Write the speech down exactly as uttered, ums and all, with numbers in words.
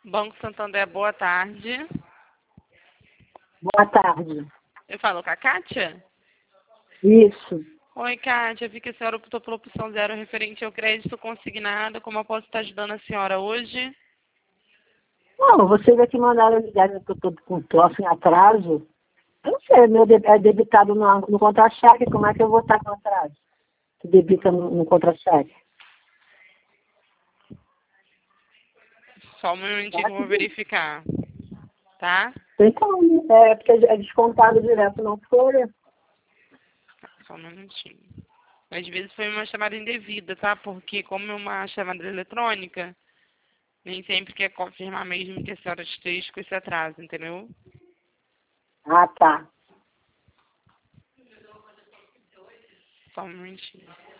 Banco Santander, boa tarde. Boa tarde. Eu falo com a Kátia? Isso. Oi, Kátia. Vi que a senhora optou pela opção zero referente ao crédito consignado. Como eu posso estar ajudando a senhora hoje? Não, vocês aqui mandaram ligar que eu estou com troço em atraso. Eu não sei, meu de- é debitado no, no contra-cheque, como é que eu vou estar com atraso? Que debita no, no contra-cheque. Só um minutinho que eu vou verificar. Tá? Então, é porque é descontado direto na folha. Só um minutinho. Às vezes foi uma chamada indevida, tá? Porque como é uma chamada eletrônica, nem sempre quer confirmar mesmo que a senhora esteja com esse atraso, entendeu? Ah, tá. Só um minutinho.